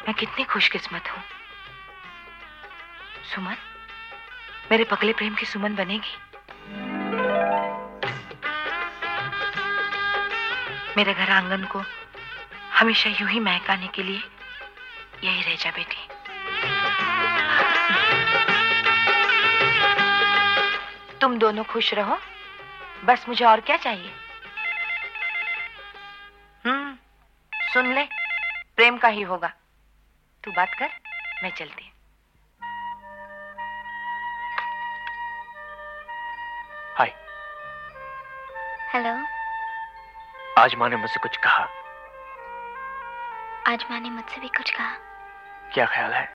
मैं कितनी खुशकिस्मत हूँ। सुमन, मेरे पगले प्रेम की सुमन बनेगी। मेरे घर आंगन को हमेशा यूं ही महकाने के लिए यही रह जा बेटी। तुम दोनों खुश रहो, बस मुझे और क्या चाहिए। सुन ले, प्रेम का ही होगा। तू बात कर, मैं चलती हूँ। हाय। हेलो। आज माँ ने मुझसे कुछ कहा। आज माँ ने मुझसे भी कुछ कहा। क्या ख्याल है?